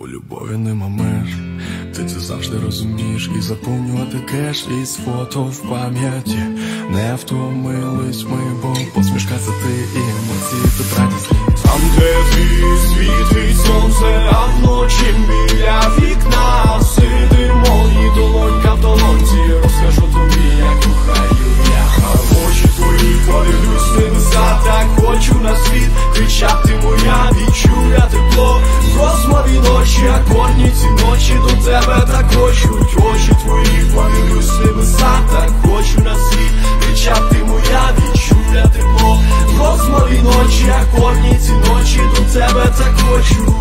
У любові нема меж, ти це завжди розумієш. І заповнювати кеш із фото в пам'яті. Не втомились ми, бо посмішка це ти, і емоції тут радісні. Там, де ти світить сонце, а вночі біля вікна сидимо, і долонька в долонці. Розкажу тобі, як кохаю я. А в очі твої подивлюсь небеса, так хочу на світ кричати моя, відчуя тепло. В розмові ночі, акордні ці ночі до тебе так хочуть. Очі твої подивлюсь небеса, так хочу на світ кричати моя, відчуя тепло. В розмові ночі, акордні ці ночі до тебе так хочу.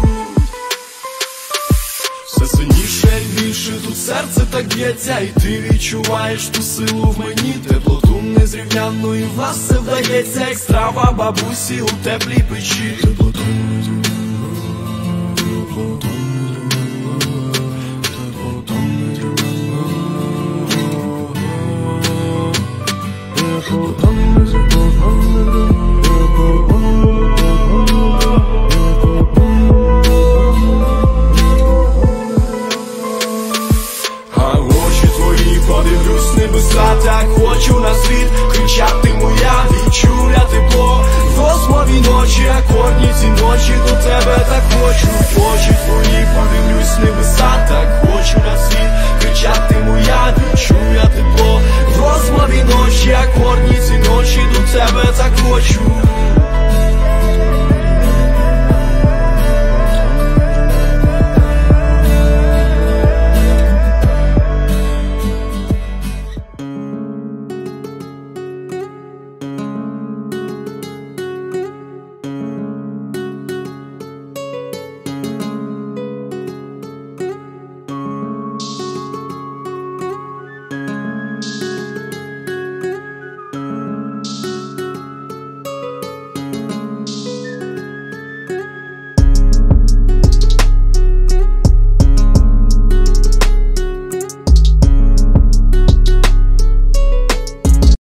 Все сильніше і більше тут серце так б'ється, і ти відчуваєш ту силу в мені, теплоту незрівнянну, і в вас все вдається, як страва бабусі у теплій печі. Теплоту